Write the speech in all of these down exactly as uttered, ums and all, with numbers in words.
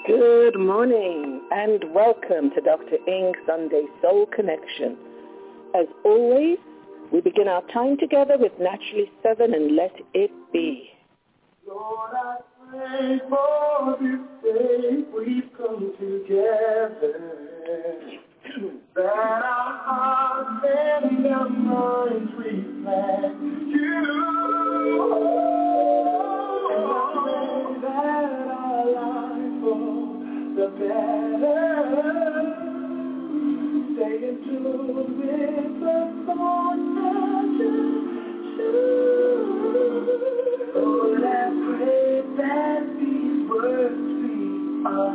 Good morning and welcome to Doctor Ng Sunday Soul Connection. As always, we begin our time together with Naturally Seven and Let It Be. Lord, I pray for this day we've come together, that our hearts and our minds reflect you. And I pray that our lives for the better, stay in tune with the thoughts that you choose. Lord, I pray that these words we are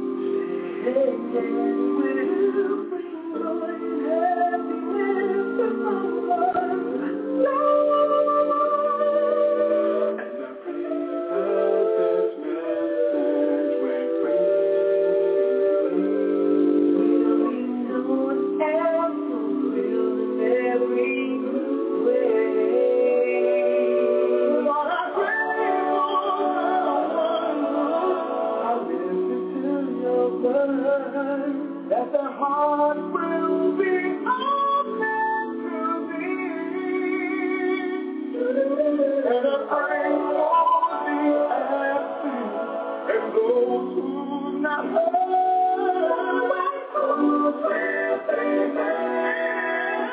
saying will bring joy and happiness to someone's life. And I pray that this message will bring will be known and fulfilled in every good way. Lord, I pray, I listen to your word, that the heart will be open to thee. And I pray for the absent and those who not heard, who said amen.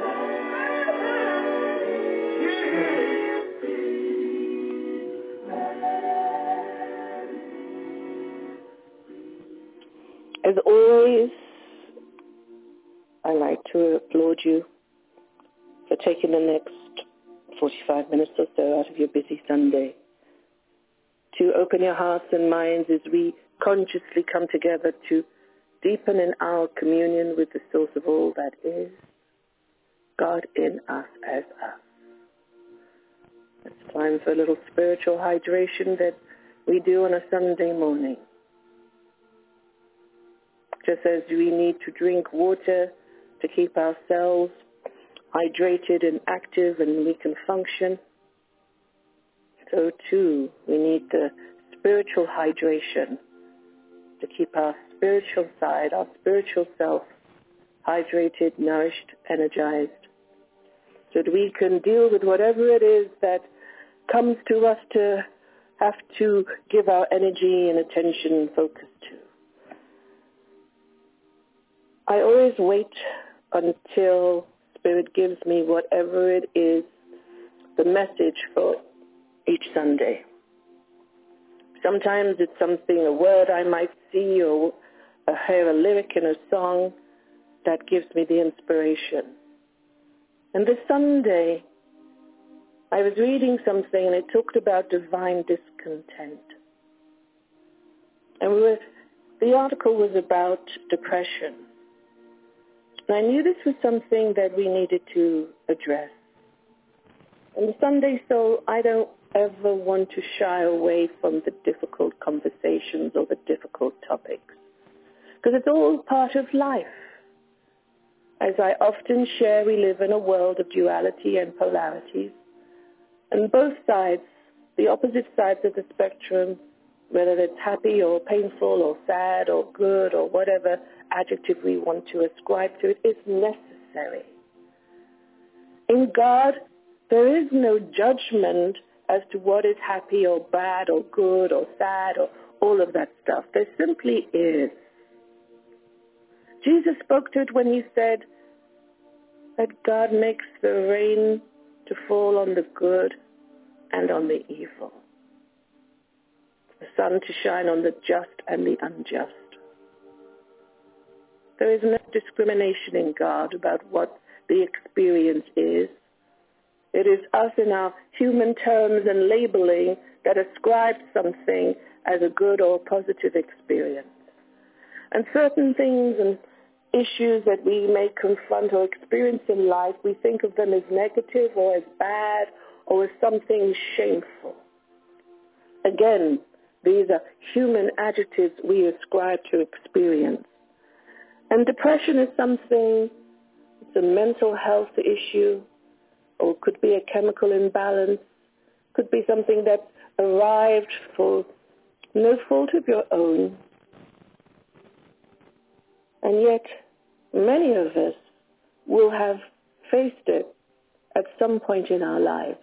As always, I like to applaud you for taking the next forty-five minutes or so out of your busy Sunday to open your hearts and minds as we consciously come together to deepen in our communion with the source of all that is, God in us as us. It's time for a little spiritual hydration that we do on a Sunday morning. Just as we need to drink water to keep ourselves hydrated and active and we can function, so too we need the spiritual hydration to keep our spiritual side, our spiritual self, hydrated, nourished, energized, so that we can deal with whatever it is that comes to us to have to give our energy and attention and focus to. I always wait until Spirit gives me whatever it is, the message for each Sunday. Sometimes it's something, a word I might see or hear a lyric in a song that gives me the inspiration. And this Sunday, I was reading something and it talked about divine discontent. And we were, the article was about depression. And I knew this was something that we needed to address. In the Sunday Soul, I don't ever want to shy away from the difficult conversations or the difficult topics, because it's all part of life. As I often share, we live in a world of duality and polarities, and both sides, the opposite sides of the spectrum, whether it's happy or painful or sad or good or whatever adjective we want to ascribe to it, is necessary. In God, there is no judgment as to what is happy or bad or good or sad or all of that stuff. There simply is. Jesus spoke to it when he said that God makes the rain to fall on the good and on the evil, the sun to shine on the just and the unjust. There is no discrimination in God about what the experience is. It is us in our human terms and labeling that ascribes something as a good or positive experience. And certain things and issues that we may confront or experience in life, we think of them as negative or as bad or as something shameful. Again, these are human adjectives we ascribe to experience. And depression is something, it's a mental health issue, or it could be a chemical imbalance, could be something that arrived for no fault of your own, And yet, many of us will have faced it at some point in our lives.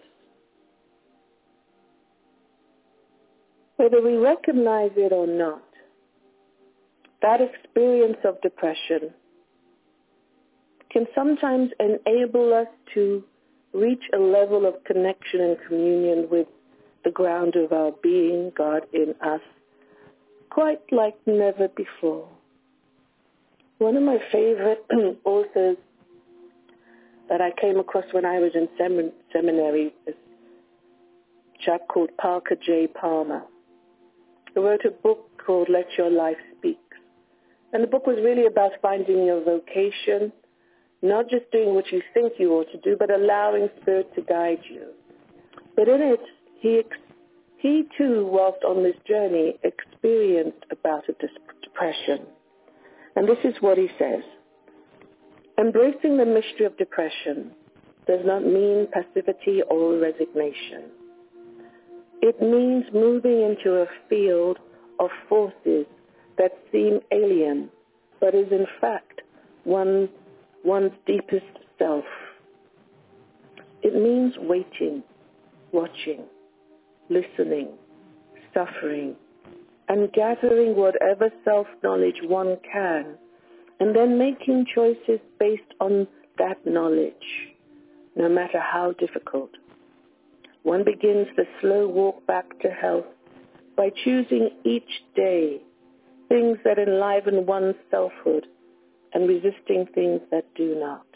Whether we recognize it or not, that experience of depression can sometimes enable us to reach a level of connection and communion with the ground of our being, God in us, quite like never before. One of my favorite authors that I came across when I was in semin- seminary is a chap called Parker J. Palmer, who wrote a book called Let Your Life Speak. And the book was really about finding your vocation, not just doing what you think you ought to do, but allowing Spirit to guide you. But in it, he, he too, whilst on this journey, experienced a bout of depression. And this is what he says. Embracing the mystery of depression does not mean passivity or resignation. It means moving into a field of forces that seem alien, but is in fact one, one's deepest self. It means waiting, watching, listening, suffering, and gathering whatever self-knowledge one can, and then making choices based on that knowledge, no matter how difficult. One begins the slow walk back to health by choosing each day things that enliven one's selfhood and resisting things that do not.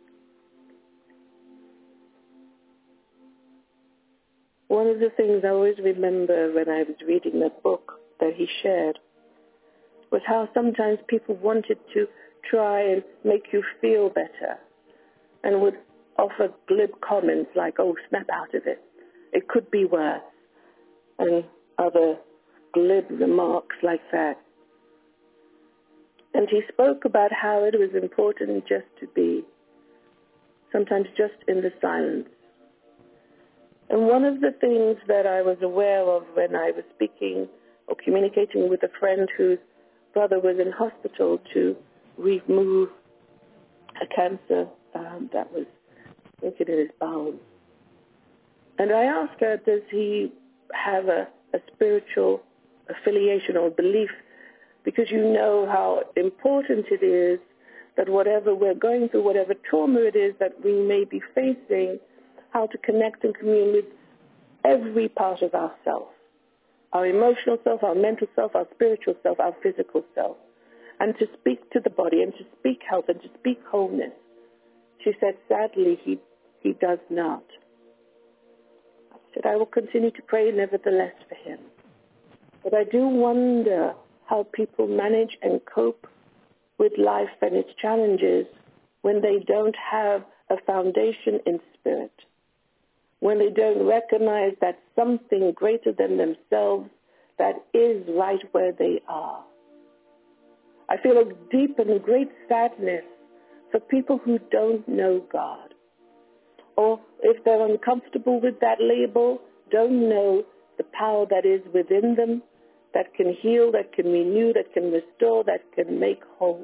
One of the things I always remember when I was reading that book that he shared was how sometimes people wanted to try and make you feel better and would offer glib comments like, oh, snap out of it. It could be worse, and other glib remarks like that. And he spoke about how it was important just to be, sometimes just in the silence. And one of the things that I was aware of when I was speaking or communicating with a friend whose brother was in hospital to remove a cancer um, that was taken in his bowels. And I asked her, does he have a, a spiritual affiliation or belief? Because you know how important it is that whatever we're going through, whatever trauma it is that we may be facing, how to connect and commune with every part of ourself, our emotional self, our mental self, our spiritual self, our physical self, and to speak to the body and to speak health and to speak wholeness. She said, sadly, he, he does not. I said, I will continue to pray nevertheless for him. But I do wonder how people manage and cope with life and its challenges when they don't have a foundation in spirit, when they don't recognize that something greater than themselves that is right where they are. I feel a deep and great sadness for people who don't know God, or if they're uncomfortable with that label, don't know the power that is within them, that can heal, that can renew, that can restore, that can make whole.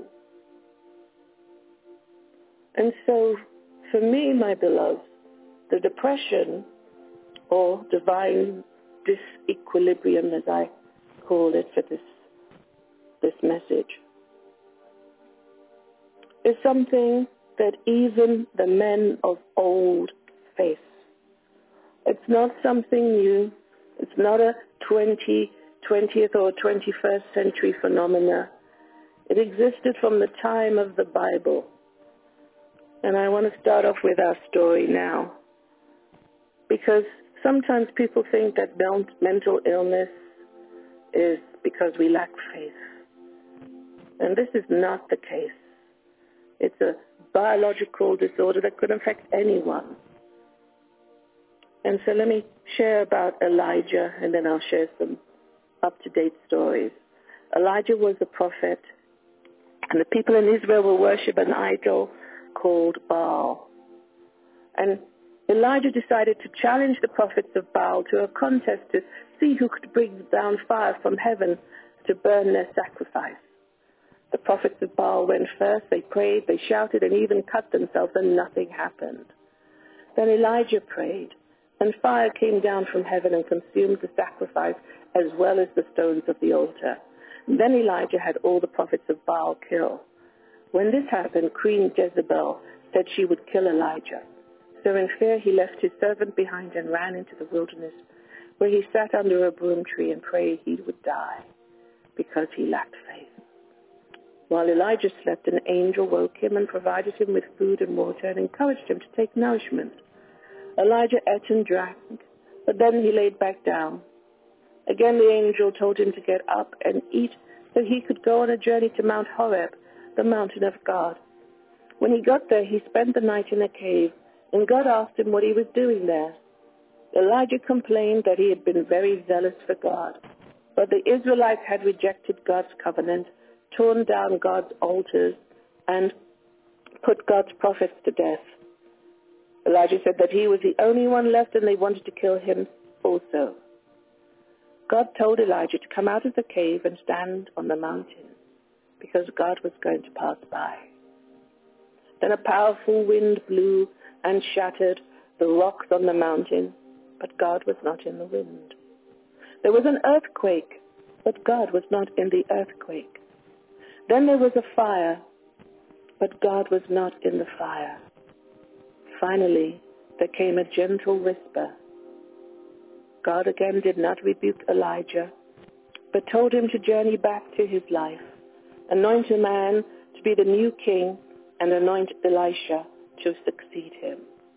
And so, for me, my beloved, the depression, or divine disequilibrium, as I call it for this, this message, is something that even the men of old face. It's not something new. It's not a twentieth or twenty-first century phenomena. It existed from the time of the Bible. And I want to start off with our story now, because sometimes people think that mental illness is because we lack faith. And this is not the case. It's a biological disorder that could affect anyone. And so let me share about Elijah, and then I'll share some up-to-date stories. Elijah was a prophet, and the people in Israel will worship an idol called Baal. And Elijah decided to challenge the prophets of Baal to a contest to see who could bring down fire from heaven to burn their sacrifice. The prophets of Baal went first. They prayed, they shouted, and even cut themselves, and nothing happened. Then Elijah prayed, and fire came down from heaven and consumed the sacrifice as well as the stones of the altar. Then Elijah had all the prophets of Baal killed. When this happened, Queen Jezebel said she would kill Elijah. So in fear he left his servant behind and ran into the wilderness, where he sat under a broom tree and prayed he would die, because he lacked faith. While Elijah slept, an angel woke him and provided him with food and water and encouraged him to take nourishment. Elijah ate and drank, but then he laid back down. Again the angel told him to get up and eat so he could go on a journey to Mount Horeb, the mountain of God. When he got there, he spent the night in a cave, and God asked him what he was doing there. Elijah complained that he had been very zealous for God, but the Israelites had rejected God's covenant, torn down God's altars, and put God's prophets to death. Elijah said that he was the only one left and they wanted to kill him also. God told Elijah to come out of the cave and stand on the mountain, because God was going to pass by. Then a powerful wind blew and shattered the rocks on the mountain, but God was not in the wind. There was an earthquake, but God was not in the earthquake. Then there was a fire, but God was not in the fire. Finally, there came a gentle whisper. God again did not rebuke Elijah, but told him to journey back to his life, anoint a man to be the new king, and anoint Elisha to succeed him.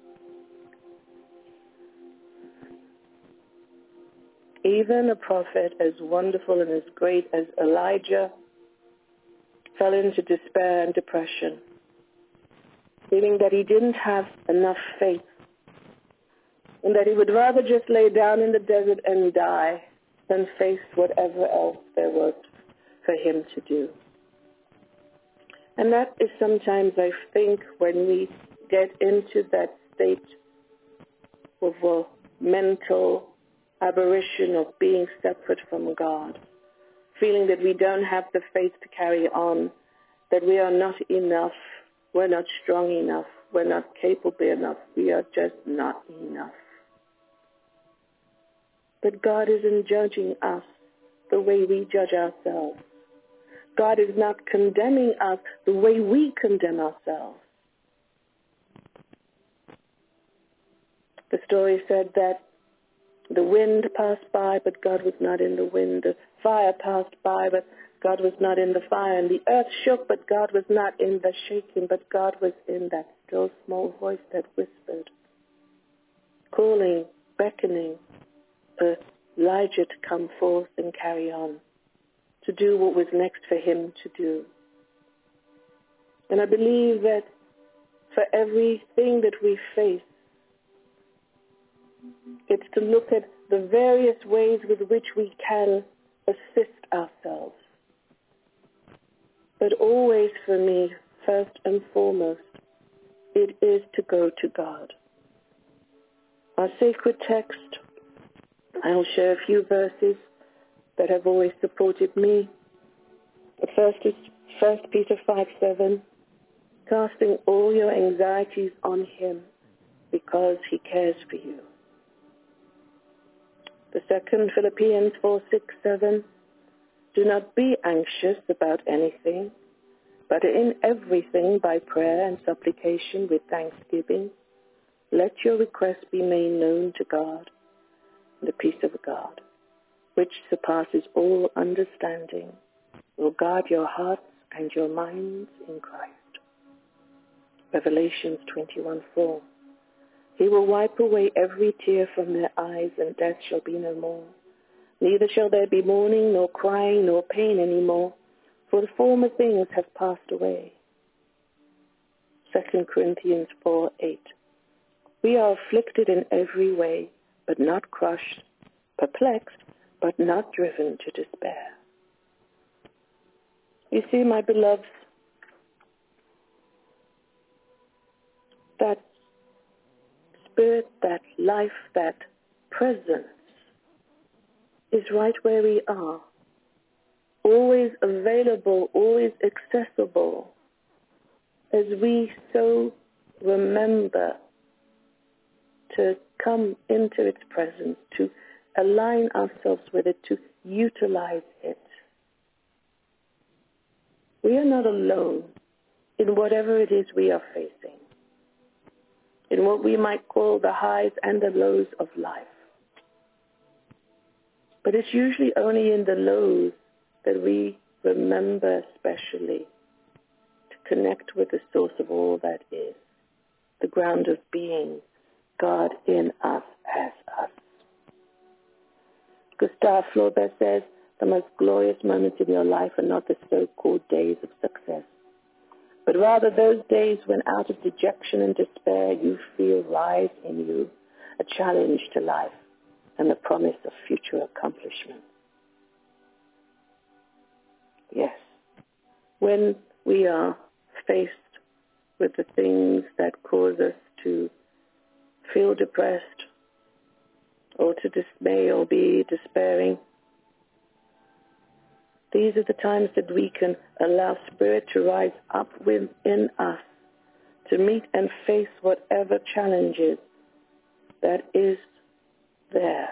Even a prophet as wonderful and as great as Elijah fell into despair and depression, feeling that he didn't have enough faith and that he would rather just lay down in the desert and die than face whatever else there was for him to do. And that is sometimes, I think, when we get into that state of a mental aberration of being separate from God, feeling that we don't have the faith to carry on, that we are not enough, we're not strong enough, we're not capable enough, we are just not enough. But God isn't judging us the way we judge ourselves. God is not condemning us the way we condemn ourselves. The story said that the wind passed by, but God was not in the wind. The fire passed by, but God was not in the fire. And the earth shook, but God was not in the shaking, but God was in that still small voice that whispered, calling, beckoning Elijah to come forth and carry on, to do what was next for him to do. And I believe that for everything that we face, it's to look at the various ways with which we can assist ourselves. But always for me, first and foremost, it is to go to God. Our sacred text, I'll share a few verses that have always supported me. The first is First Peter five seven, casting all your anxieties on him because he cares for you. The second, Philippians four six seven, do not be anxious about anything, but in everything by prayer and supplication with thanksgiving, let your requests be made known to God. The peace of God, which surpasses all understanding, will guard your hearts and your minds in Christ. Revelations twenty-one four. He will wipe away every tear from their eyes, and death shall be no more. Neither shall there be mourning, nor crying, nor pain any more, for the former things have passed away. Second Corinthians four eight. We are afflicted in every way, but not crushed, perplexed, but not driven to despair. You see, my beloveds, that spirit, that life, that presence is right where we are, always always available, always accessible, as we so remember to come into its presence, to align ourselves with it, to utilize it. We are not alone in whatever it is we are facing, in what we might call the highs and the lows of life. But it's usually only in the lows that we remember especially to connect with the source of all that is, the ground of being, God in us as us. Gustave Flaubert says, the most glorious moments in your life are not the so-called days of success, but rather those days when out of dejection and despair you feel rise in you a challenge to life and the promise of future accomplishment. Yes, when we are faced with the things that cause us to feel depressed or to dismay or be despairing, these are the times that we can allow Spirit to rise up within us to meet and face whatever challenges that is there.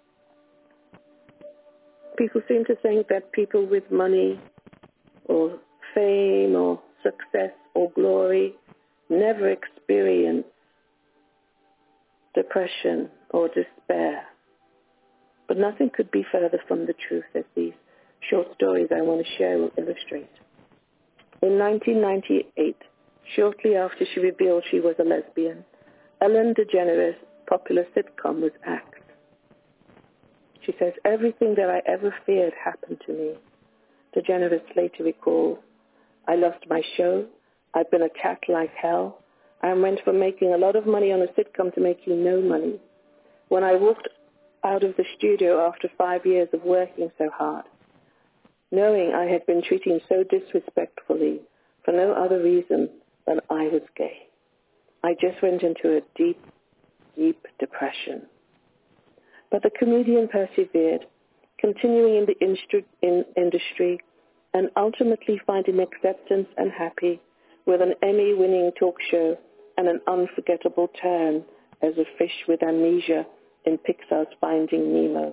People seem to think that people with money or fame or success or glory never experience depression or despair. But nothing could be further from the truth, as these short stories I want to share will illustrate. In nineteen ninety-eight, shortly after she revealed she was a lesbian, Ellen DeGeneres' popular sitcom was axed. She says, everything that I ever feared happened to me. DeGeneres later recalled, I lost my show, I've been attacked like hell, I went from making a lot of money on a sitcom to making no money. When I walked out of the studio after five years of working so hard, knowing I had been treated so disrespectfully for no other reason than I was gay, I just went into a deep, deep depression. But the comedian persevered, continuing in the instru- in industry and ultimately finding acceptance and happy with an Emmy-winning talk show and an unforgettable turn as a fish with amnesia in Pixar's Finding Nemo.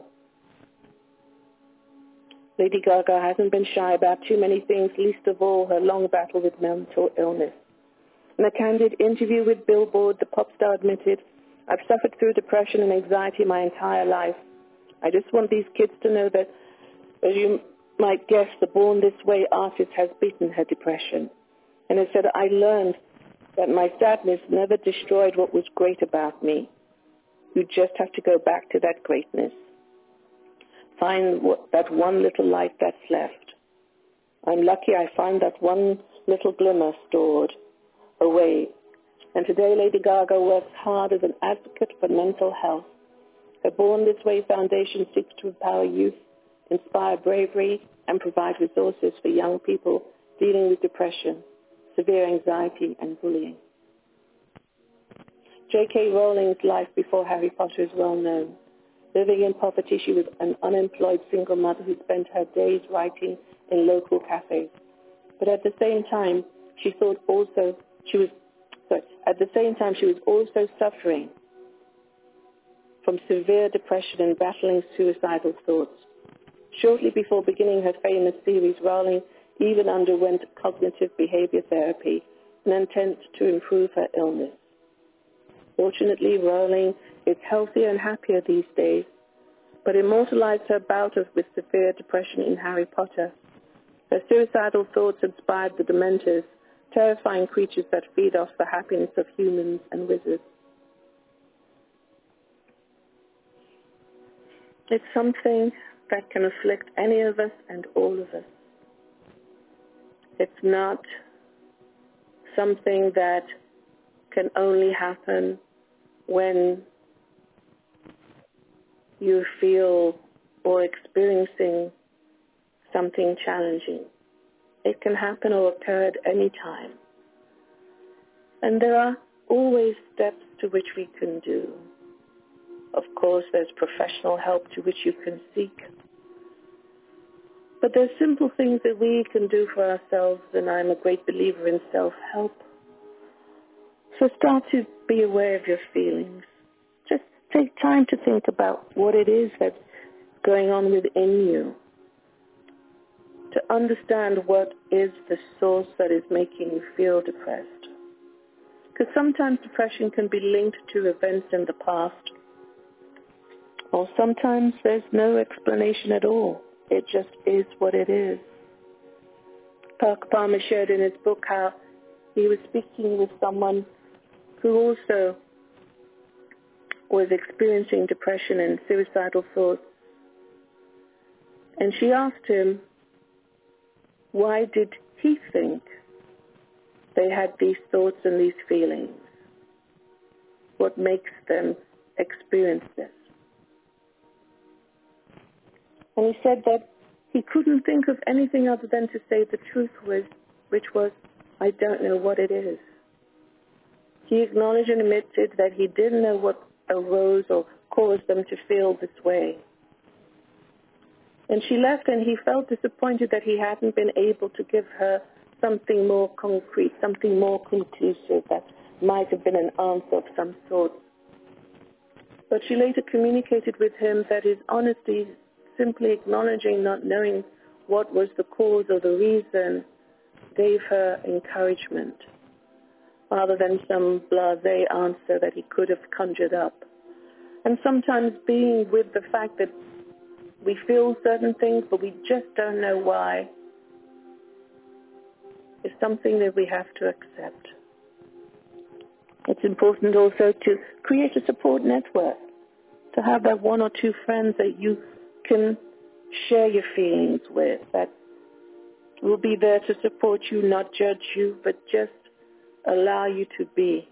Lady Gaga hasn't been shy about too many things, least of all her long battle with mental illness. In a candid interview with Billboard, the pop star admitted, I've suffered through depression and anxiety my entire life. I just want these kids to know that, as you might guess, the Born This Way artist has beaten her depression. And it said, I learned that my sadness never destroyed what was great about me. You just have to go back to that greatness. Find what, that one little light that's left. I'm lucky I find that one little glimmer stored away. And today Lady Gaga works hard as an advocate for mental health. Her Born This Way Foundation seeks to empower youth, inspire bravery, and provide resources for young people dealing with depression, severe anxiety, and bullying. J K Rowling's life before Harry Potter is well known. Living in poverty, she was an unemployed single mother who spent her days writing in local cafes. But at the same time, she thought also she was sorry, at the same time she was also suffering from severe depression and battling suicidal thoughts. Shortly before beginning her famous series, Rowling even underwent cognitive behavior therapy in an attempt to improve her illness. Fortunately, Rowling is healthier and happier these days, but immortalized her bout of with severe depression in Harry Potter. Her suicidal thoughts inspired the Dementors, terrifying creatures that feed off the happiness of humans and wizards. It's something that can afflict any of us and all of us. It's not something that can only happen when you feel or experiencing something challenging. It can happen or occur at any time. And there are always steps to which we can do. Of course, there's professional help to which you can seek. But there's simple things that we can do for ourselves, and I'm a great believer in self-help. So start to be aware of your feelings. Just take time to think about what it is that's going on within you, to understand what is the source that is making you feel depressed. Because sometimes depression can be linked to events in the past, or sometimes there's no explanation at all. It just is what it is. Parker Palmer shared in his book how he was speaking with someone who also was experiencing depression and suicidal thoughts. And she asked him, why did he think they had these thoughts and these feelings? What makes them experience this? And he said that he couldn't think of anything other than to say the truth was, which was, I don't know what it is. He acknowledged and admitted that he didn't know what arose or caused them to feel this way. And she left, and he felt disappointed that he hadn't been able to give her something more concrete, something more conclusive that might have been an answer of some sort. But she later communicated with him that his honesty, simply acknowledging not knowing what was the cause or the reason, gave her encouragement, rather than some blasé answer that he could have conjured up. And sometimes being with the fact that we feel certain things, but we just don't know why, is something that we have to accept. It's important also to create a support network, to have that one or two friends that you can share your feelings with, that will be there to support you, not judge you, but just allow you to be.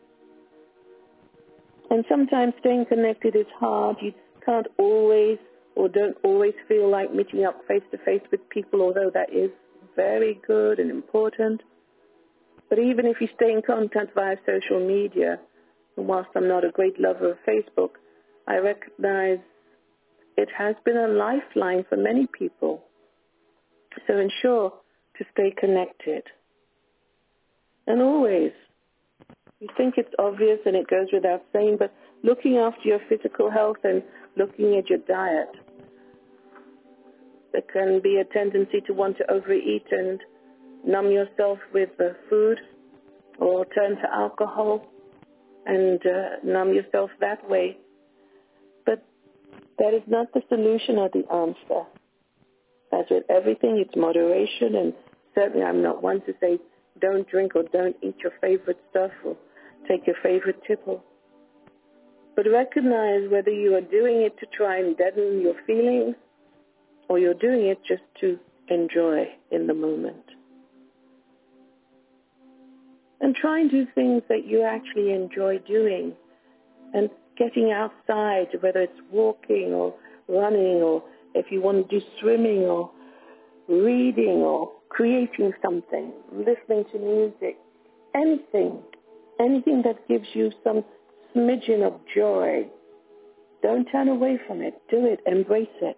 And sometimes staying connected is hard. You can't always or don't always feel like meeting up face-to-face with people, although that is very good and important. But even if you stay in contact via social media, and whilst I'm not a great lover of Facebook, I recognize it has been a lifeline for many people. So ensure to stay connected. And always, you think it's obvious and it goes without saying, but looking after your physical health and looking at your diet. There can be a tendency to want to overeat and numb yourself with uh, food, or turn to alcohol and uh, numb yourself that way. But that is not the solution or the answer. As with everything, it's moderation, and certainly I'm not one to say don't drink or don't eat your favorite stuff or take your favorite tipple. But recognize whether you are doing it to try and deaden your feelings or you're doing it just to enjoy in the moment. And try and do things that you actually enjoy doing, and getting outside, whether it's walking or running, or if you want to do swimming or reading or creating something, listening to music, anything, anything that gives you some smidgen of joy. Don't turn away from it. Do it. Embrace it.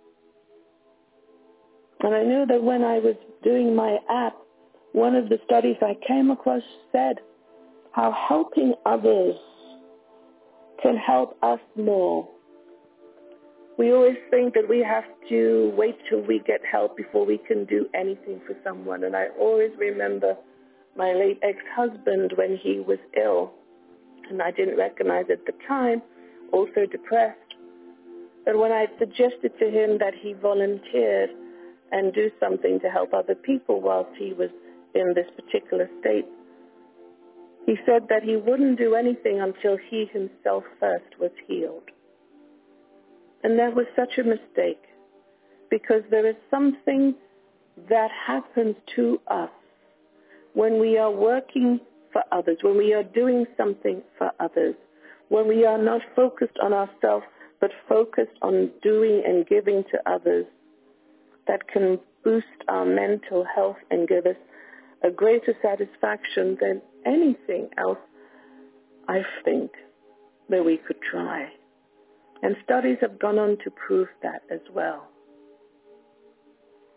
And I know that when I was doing my app, one of the studies I came across said how helping others can help us more. We always think that we have to wait till we get help before we can do anything for someone. And I always remember my late ex-husband when he was ill, and I didn't recognize at the time, also depressed. But when I suggested to him that he volunteered and do something to help other people whilst he was in this particular state, he said that he wouldn't do anything until he himself first was healed. And that was such a mistake, because there is something that happens to us when we are working for others, when we are doing something for others, when we are not focused on ourselves but focused on doing and giving to others, that can boost our mental health and give us a greater satisfaction than anything else, I think, that we could try. And studies have gone on to prove that as well.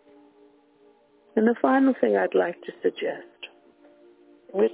And the final thing I'd like to suggest, which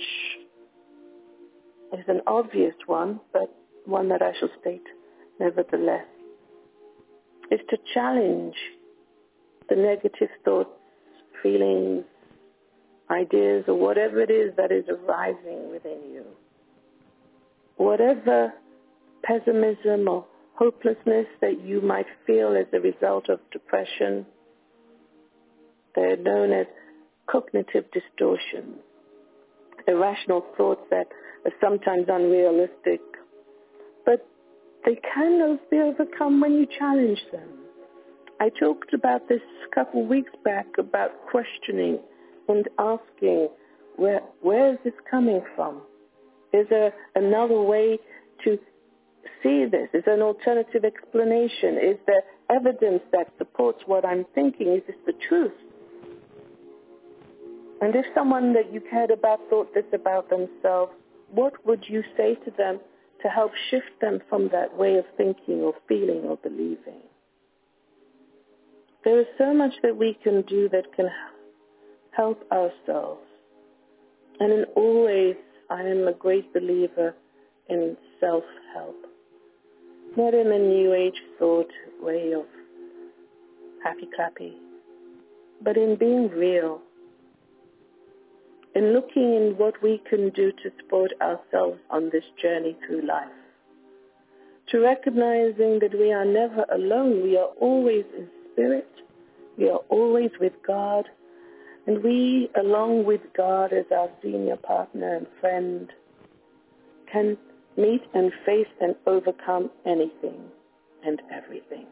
is an obvious one, but one that I shall state nevertheless, is to challenge the negative thoughts, feelings, ideas, or whatever it is that is arising within you. Whatever pessimism or hopelessness that you might feel as a result of depression, they're known as cognitive distortions, irrational thoughts that are sometimes unrealistic, but they can be overcome when you challenge them. I talked about this a couple of weeks back about questioning and asking, where, where is this coming from? Is there another way to see this? Is there an alternative explanation? Is there evidence that supports what I'm thinking? Is this the truth? And if someone that you cared about thought this about themselves, what would you say to them to help shift them from that way of thinking or feeling or believing? There is so much that we can do that can help ourselves. And in always, I am a great believer in self-help. Not in a new age thought way of happy-clappy, but in being real, in looking in what we can do to support ourselves on this journey through life, to recognizing that we are never alone, we are always in spirit, we are always with God, and we, along with God as our senior partner and friend, can meet and face and overcome anything and everything.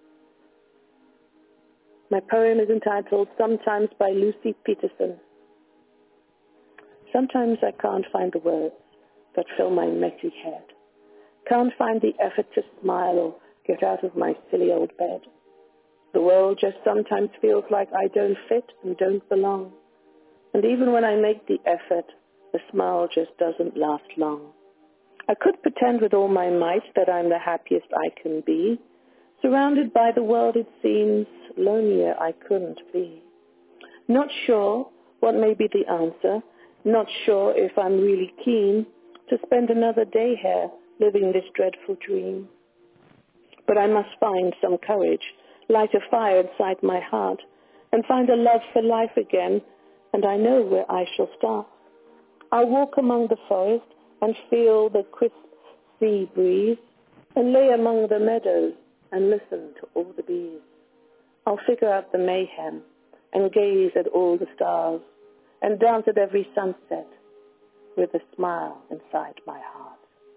My poem is entitled Sometimes by Lucy Peterson. Sometimes I can't find the words that fill my messy head. Can't find the effort to smile or get out of my silly old bed. The world just sometimes feels like I don't fit and don't belong. And even when I make the effort, the smile just doesn't last long. I could pretend with all my might that I'm the happiest I can be. Surrounded by the world, it seems lonelier I couldn't be. Not sure what may be the answer. Not sure if I'm really keen to spend another day here living this dreadful dream. But I must find some courage, light a fire inside my heart, and find a love for life again, and I know where I shall start. I'll walk among the forest and feel the crisp sea breeze, and lay among the meadows and listen to all the bees. I'll figure out the mayhem and gaze at all the stars, and dance at every sunset with a smile inside my heart.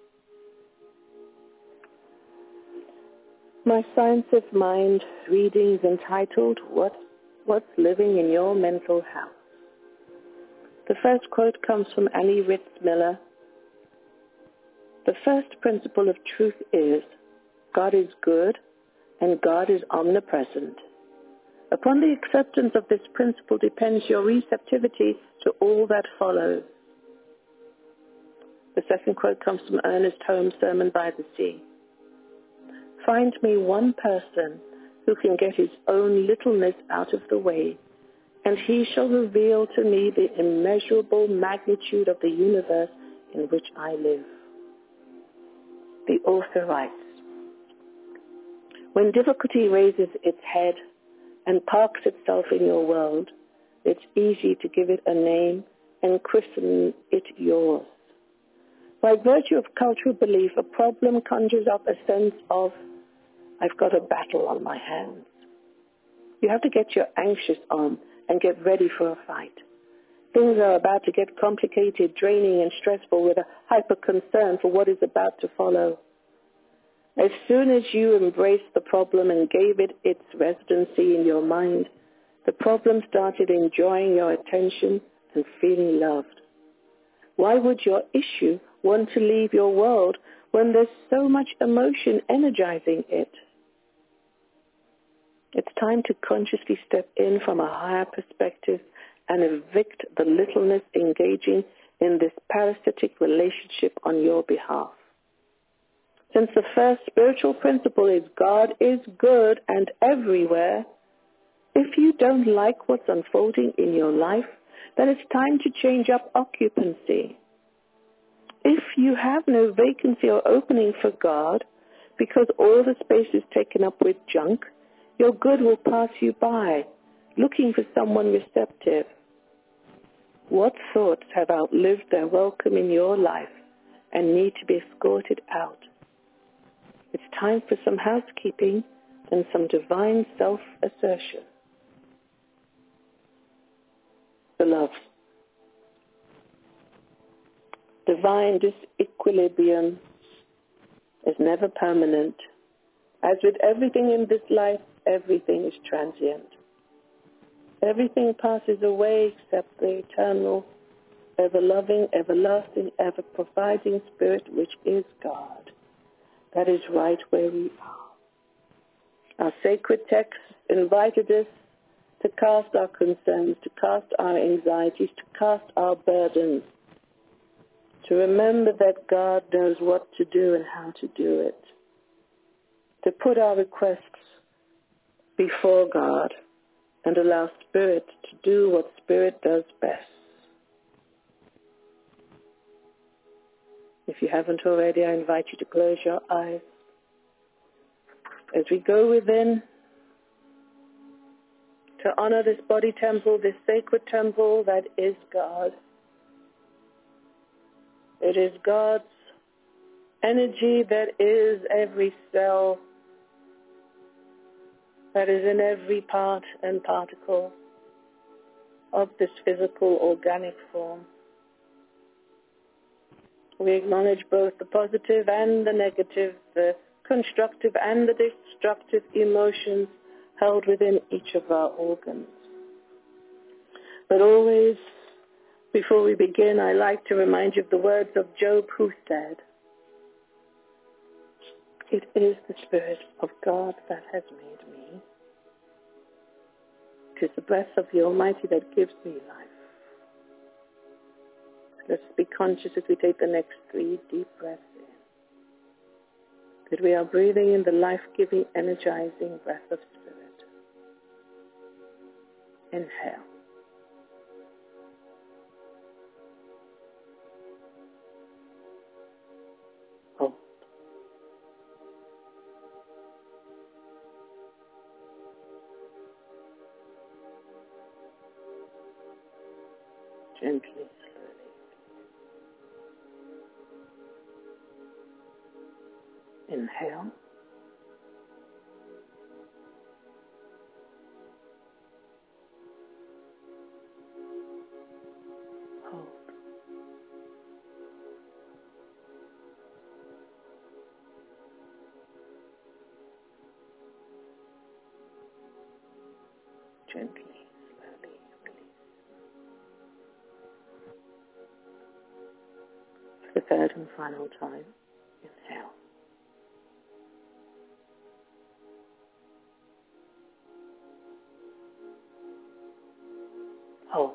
My Science of Mind reading is entitled, What, What's Living in Your Mental House? The first quote comes from Annie Ritz Miller. The first principle of truth is, God is good and God is omnipresent. Upon the acceptance of this principle depends your receptivity to all that follows. The second quote comes from Ernest Holmes' Sermon by the Sea. Find me one person who can get his own littleness out of the way, and he shall reveal to me the immeasurable magnitude of the universe in which I live. The author writes, when difficulty raises its head and parks itself in your world, it's easy to give it a name and christen it yours. By virtue of cultural belief, a problem conjures up a sense of, I've got a battle on my hands. You have to get your anxious on and get ready for a fight. Things are about to get complicated, draining, and stressful with a hyper-concern for what is about to follow. As soon as you embraced the problem and gave it its residency in your mind, the problem started enjoying your attention and feeling loved. Why would your issue want to leave your world when there's so much emotion energizing it? It's time to consciously step in from a higher perspective and evict the littleness engaging in this parasitic relationship on your behalf. Since the first spiritual principle is God is good and everywhere, If you don't like what's unfolding in your life, then it's time to change up occupancy. If you have no vacancy or opening for God, because all the space is taken up with junk, your good will pass you by, looking for someone receptive. What thoughts have outlived their welcome in your life and need to be escorted out? It's time for some housekeeping and some divine self-assertion. Beloved, divine disequilibrium is never permanent. As with everything in this life, everything is transient. Everything passes away except the eternal, ever-loving, everlasting, ever-providing Spirit, which is God. That is right where we are. Our sacred text invited us to cast our concerns, to cast our anxieties, to cast our burdens, to remember that God knows what to do and how to do it, to put our requests before God and allow Spirit to do what Spirit does best. If you haven't already, I invite you to close your eyes. As we go within to honor this body temple, this sacred temple that is God. It is God's energy that is every cell, that is in every part and particle of this physical organic form. We acknowledge both the positive and the negative, the constructive and the destructive emotions held within each of our organs. But always, before we begin, I like to remind you of the words of Job, who said, "It is the Spirit of God that has made me. It is the breath of the Almighty that gives me life." Let's be conscious as we take the next three deep breaths in, that we are breathing in the life-giving, energizing breath of Spirit. Inhale. Hold. Gently, slowly. Inhale. Hold. Gently, slowly release. For the third and final time, inhale. Hold.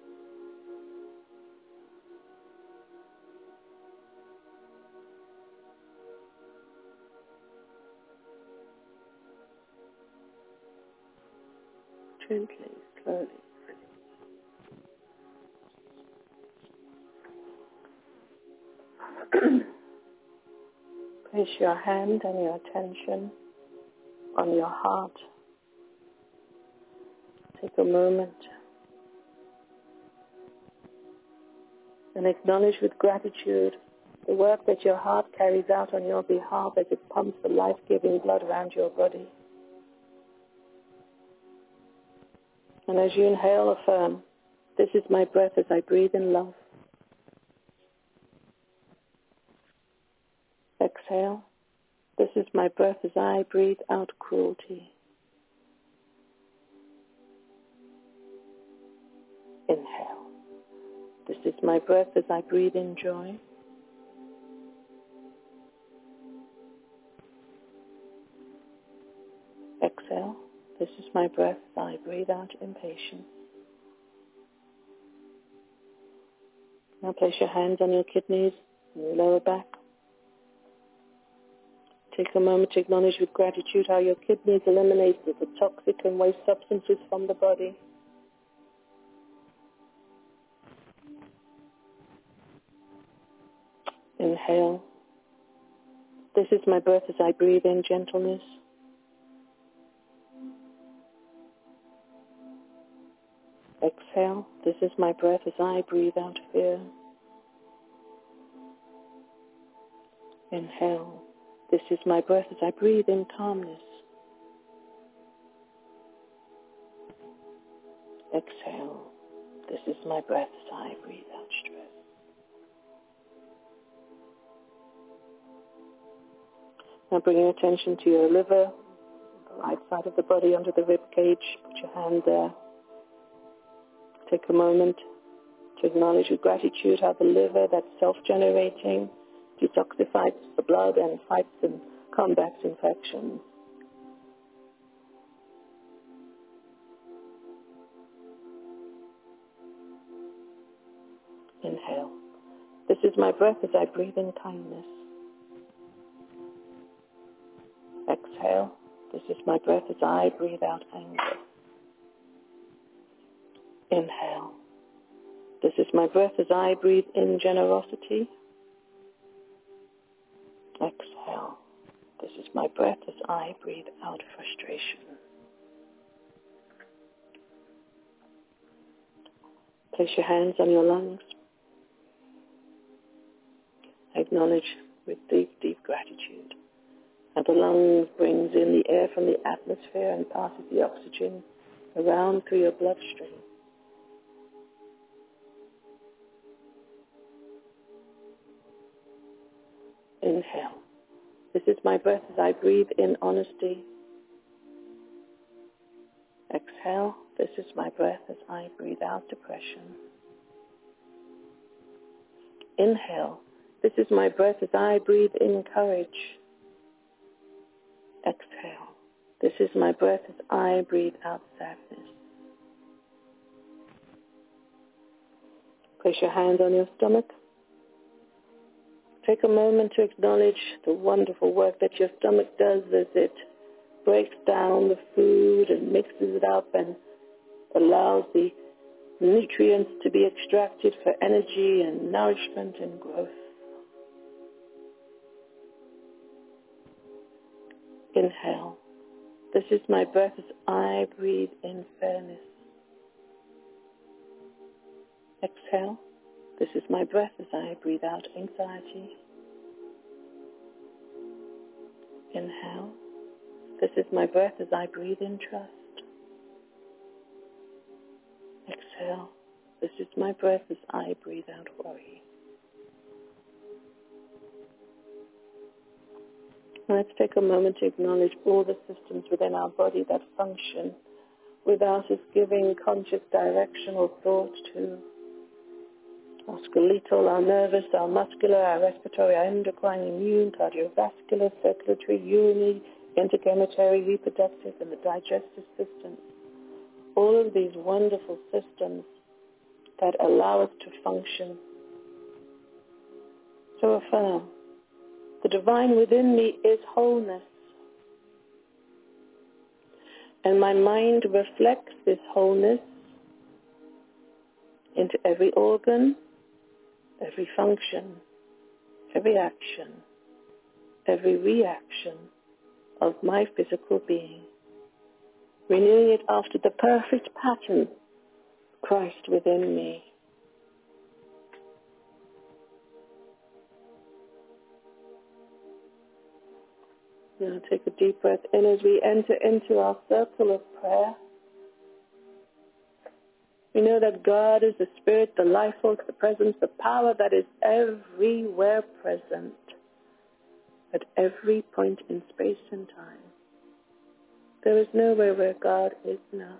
Gently, slowly release. Place your hand and your attention on your heart. Take a moment and acknowledge with gratitude the work that your heart carries out on your behalf as it pumps the life-giving blood around your body. And as you inhale, affirm, "This is my breath as I breathe in love." Exhale, "This is my breath as I breathe out cruelty." Inhale, "This is my breath as I breathe in joy." Exhale, "This is my breath as I breathe out impatience." Now place your hands on your kidneys and your lower back. Take a moment to acknowledge with gratitude how your kidneys eliminate the toxic and waste substances from the body. Inhale. This is my breath as I breathe in gentleness. Exhale. This is my breath as I breathe out fear. Inhale. This is my breath as I breathe in calmness. Exhale. This is my breath as I breathe out stress. Now bring your attention to your liver, the right side of the body under the rib cage. Put your hand there. Take a moment to acknowledge with gratitude how the liver, that's self-generating, detoxifies the blood and fights and combats infections. Inhale. This is my breath as I breathe in kindness. Exhale. This is my breath as I breathe out anger. Inhale. This is my breath as I breathe in generosity. Exhale. This is my breath as I breathe out frustration. Place your hands on your lungs. Acknowledge with deep, deep gratitude how the lungs brings in the air from the atmosphere and passes the oxygen around through your bloodstream. Inhale. This is my breath as I breathe in honesty. Exhale. This is my breath as I breathe out depression. Inhale. This is my breath as I breathe in courage. Exhale. This is my breath as I breathe out sadness. Place your hand on your stomach. Take a moment to acknowledge the wonderful work that your stomach does as it breaks down the food and mixes it up and allows the nutrients to be extracted for energy and nourishment and growth. Inhale. This is my breath as I breathe in fairness. Exhale. This is my breath as I breathe out anxiety. Inhale. This is my breath as I breathe in trust. Exhale. This is my breath as I breathe out worry. Let's take a moment to acknowledge all the systems within our body that function without us giving conscious direction or thought to. Our skeletal, our nervous, our muscular, our respiratory, our endocrine, immune, cardiovascular, circulatory, urinary, integumentary, reproductive, and the digestive systems. All of these wonderful systems that allow us to function. So affirm, the divine within me is wholeness. And my mind reflects this wholeness into every organ, every function, every action, every reaction of my physical being, renewing it after the perfect pattern, Christ within me. Now take a deep breath in as we enter into our circle of prayer. We know that God is the Spirit, the life force, the presence, the power that is everywhere present, at every point in space and time. There is nowhere where God is not.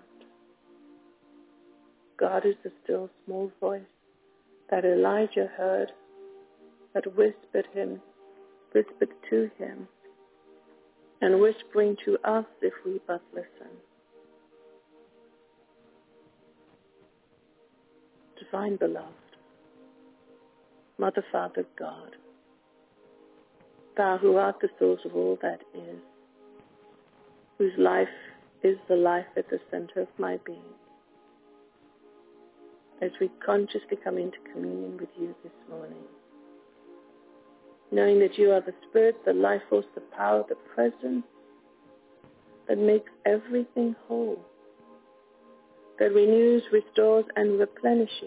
God is the still small voice that Elijah heard, that whispered him, whispered to him, and whispering to us if we but listen. Divine beloved, Mother, Father, God, Thou who art the source of all that is, whose life is the life at the center of my being, as we consciously come into communion with you this morning, knowing that you are the Spirit, the life force, the power, the presence that makes everything whole, that renews, restores, and replenishes.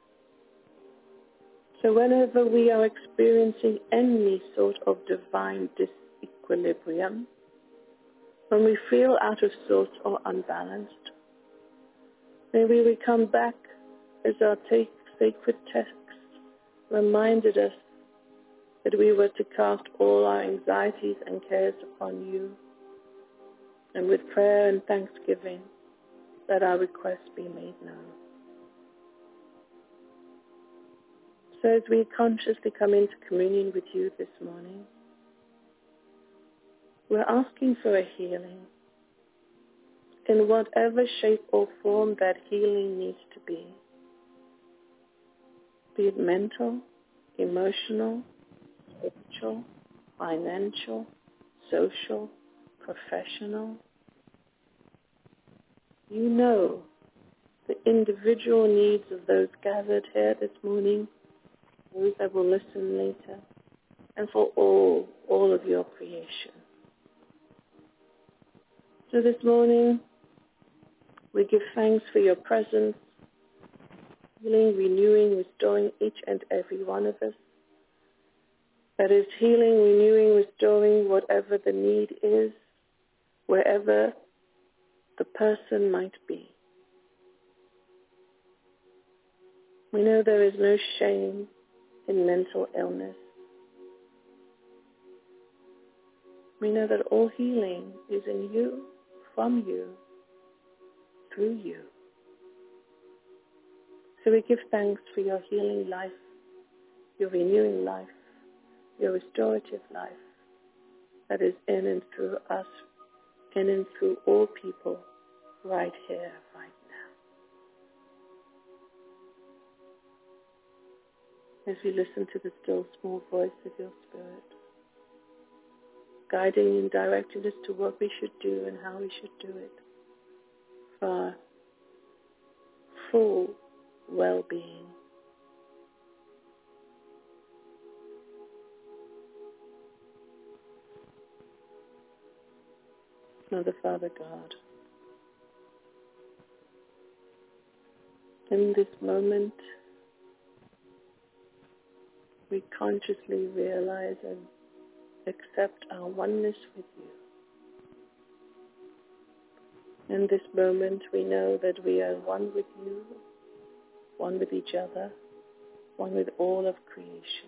So whenever we are experiencing any sort of divine disequilibrium, when we feel out of sorts or unbalanced, may we come back as our take sacred text reminded us that we were to cast all our anxieties and cares upon you, and with prayer and thanksgiving, let our requests be made known. So as we consciously come into communion with you this morning, we're asking for a healing in whatever shape or form that healing needs to be, be it mental, emotional, spiritual, financial, social, professional. You know the individual needs of those gathered here this morning, those that will listen later, and for all, all of your creation. So this morning, we give thanks for your presence, healing, renewing, restoring each and every one of us. That is healing, renewing, restoring whatever the need is, wherever the person might be. We know there is no shame in mental illness. We know that all healing is in you, from you, through you. So we give thanks for your healing life, your renewing life, your restorative life that is in and through us, in and through all people right here, right now. As we listen to the still small voice of your Spirit, guiding and directing us to what we should do and how we should do it for our full well-being. Mother, Father, God, in this moment, we consciously realize and accept our oneness with you. In this moment, we know that we are one with you, one with each other, one with all of creation.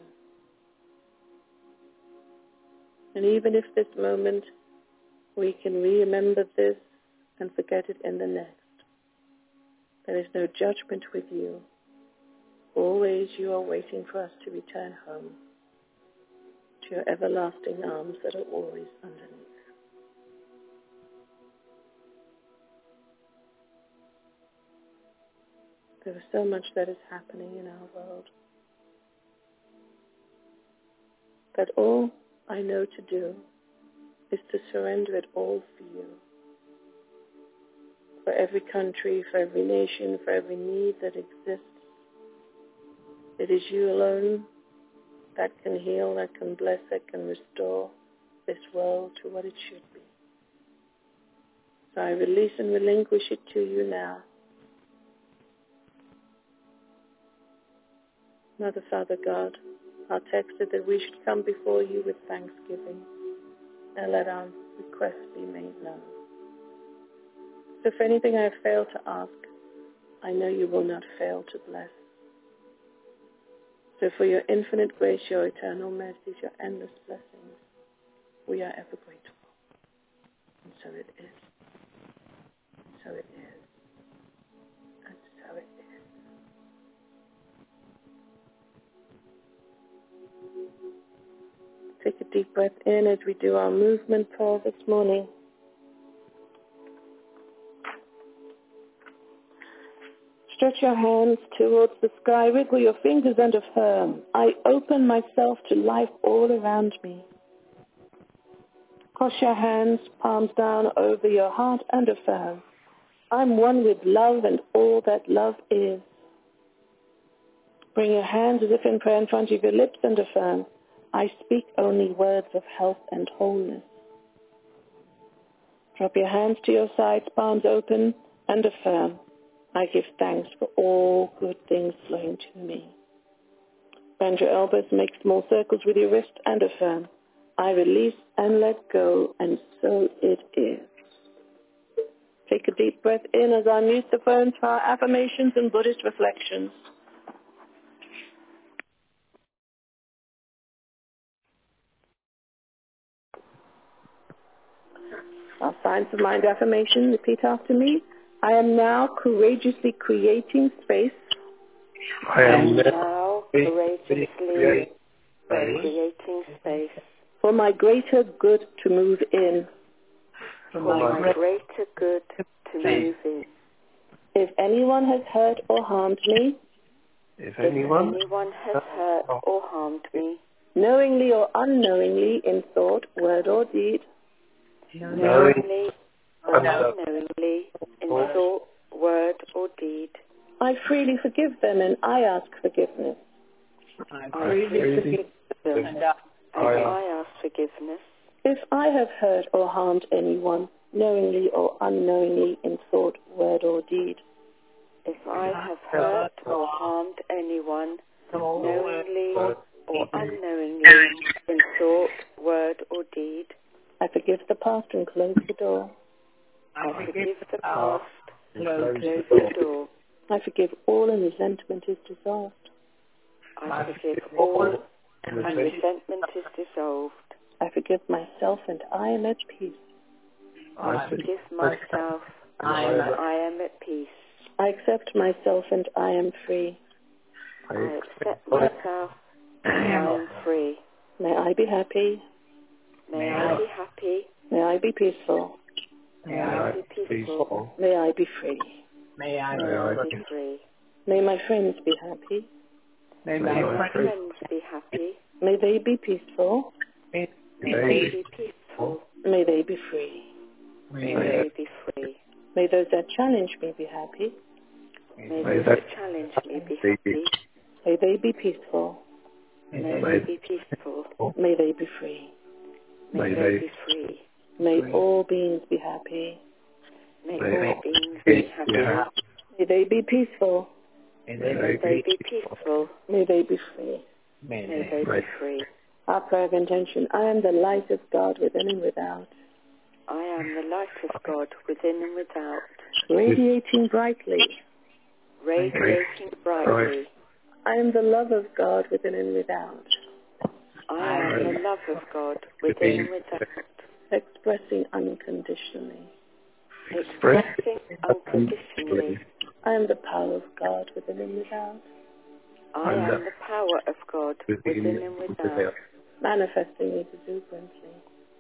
And even if this moment we can remember this and forget it in the next, there is no judgment with you. Always you are waiting for us to return home to your everlasting arms that are always underneath. There is so much that is happening in our world that all I know to do is to surrender it all for you. For every country, for every nation, for every need that exists, it is you alone that can heal, that can bless, that can restore this world to what it should be. So I release and relinquish it to you now. Mother, Father, God, our text is that we should come before you with thanksgiving and let our requests be made known. So if anything I have failed to ask, I know you will not fail to bless. So for your infinite grace, your eternal mercies, your endless blessings, we are ever grateful. And so it is. And so it is. And so it is. Take a deep breath in as we do our movement prayer this morning. Stretch your hands towards the sky. Wiggle your fingers and affirm. I open myself to life all around me. Cross your hands, palms down over your heart and affirm, I'm one with love and all that love is. Bring your hands as if in prayer in front of your lips and affirm, I speak only words of health and wholeness. Drop your hands to your sides, palms open, and affirm, I give thanks for all good things flowing to me. Bend your elbows, make small circles with your wrist, and affirm, I release and let go, and so it is. Take a deep breath in as I mute the phones for our affirmations and Buddhist reflections. Our Science of Mind affirmation, repeat after me. I am now courageously creating space. I am now courageously creating space for my greater good to move in. For my greater good to move in. If anyone has hurt or harmed me, if anyone, if anyone has hurt or harmed me, knowingly or unknowingly in thought, word or deed, knowingly or unknowingly in thought, word or deed, I freely forgive them and I ask forgiveness. I freely forgive them and I ask forgiveness. If I have hurt or harmed anyone, knowingly or unknowingly in thought, word or deed, if I have hurt or harmed anyone, knowingly or unknowingly in thought, word or deed, I forgive the past and close the door. I forgive the past and close the door. I forgive all and resentment is dissolved. I forgive all and resentment is dissolved. I forgive myself and I am at peace. I forgive myself and I am at peace. I accept myself and I am free. I accept myself and I am free. May I be happy. May I be happy. May I be peaceful. May I be peaceful. May I be free. May I be free. May my friends be happy. May my friends be happy. May they be peaceful. May they be peaceful. May they be free. May they be free. May those that challenge me be happy. May those that challenge me be happy. May they be peaceful. May they be peaceful. May they be free. May they be free. May all beings be happy. May all beings be happy. May they be peaceful. May they be peaceful. May they be free. May they be free. Our prayer of intention, I am the light of God within and without. I am the light of God within and without. Radiating brightly. Radiating brightly. I am the love of God within and without. I am the love of God within and without. Expressing unconditionally. Expressing unconditionally. I am the power of God within and without. I am the power of God within and without. Manifesting exuberantly.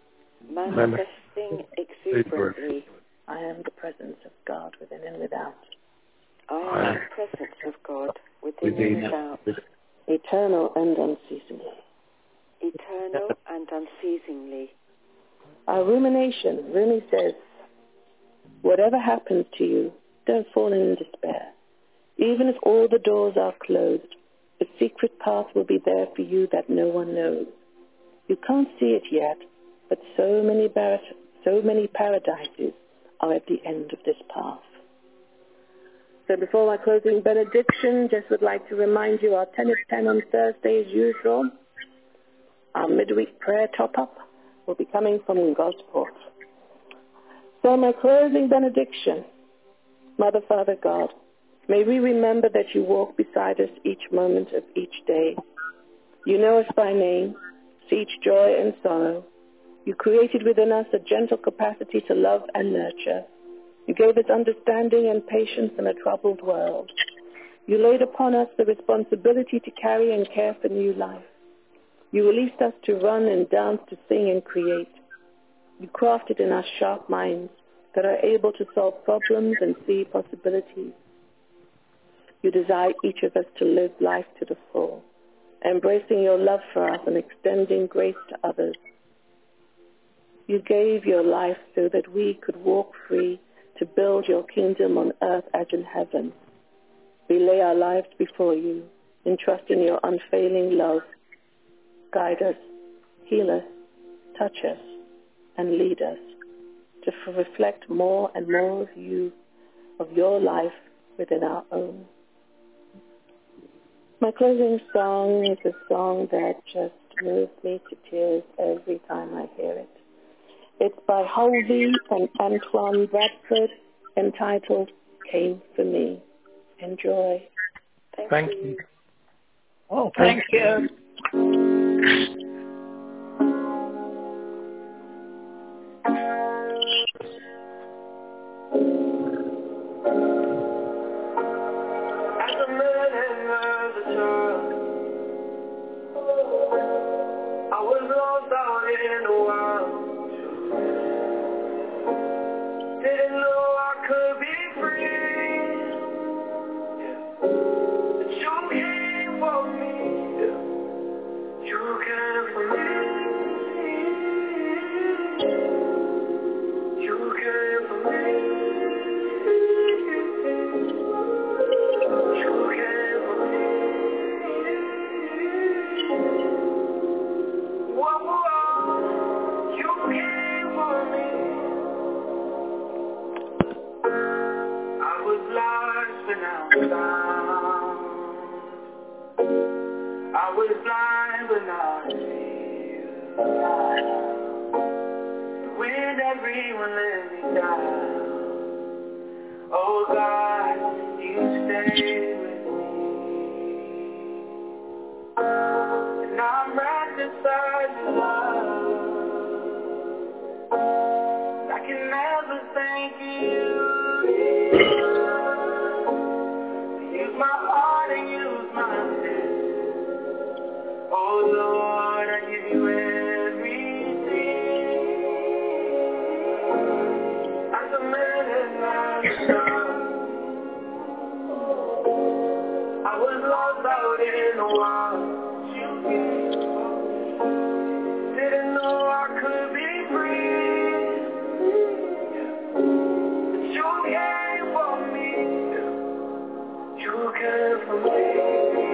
Manifesting exuberantly. I am the presence of God within and without. I am the presence of God within and without. Eternal and unceasingly. Eternal and unceasingly. Our rumination, Rumi says, whatever happens to you, don't fall in despair. Even if all the doors are closed, a secret path will be there for you that no one knows. You can't see it yet, but so many, bar- so many paradises are at the end of this path. So before my closing benediction, just would like to remind you our ten is ten on Thursday as usual. Our midweek prayer top-up will be coming from Gosport. So my closing benediction, Mother, Father, God, may we remember that you walk beside us each moment of each day. You know us by name, see each joy and sorrow. You created within us a gentle capacity to love and nurture. You gave us understanding and patience in a troubled world. You laid upon us the responsibility to carry and care for new life. You released us to run and dance, to sing and create. You crafted in us sharp minds that are able to solve problems and see possibilities. You desire each of us to live life to the full, embracing your love for us and extending grace to others. You gave your life so that we could walk free to build your kingdom on earth as in heaven. We lay our lives before you, entrusting your unfailing love. Guide us, heal us, touch us, and lead us to f- reflect more and more of you, of your life within our own. My closing song is a song that just moves me to tears every time I hear it. It's by Hulvey and Antoine Bradford, entitled Came for Me. Enjoy. Thank, Thank you. you. Oh, thank you. As a man and as a child, I was lost out in the wild. Didn't know I could be free. But you came for me. You came for me. You came for me. You came for me. Whoa, whoa, you came for me. I was lost but now I'm found. I was blind but now I see. When everyone let me down, oh God, you stayed with me. And I'm wrapped inside your love. I can never thank you. Use my heart and use my head. Oh Lord, I give you everything. As a man and as a child, I was lost out in the wild. You didn't know I could be free. But you came for me. You came for me.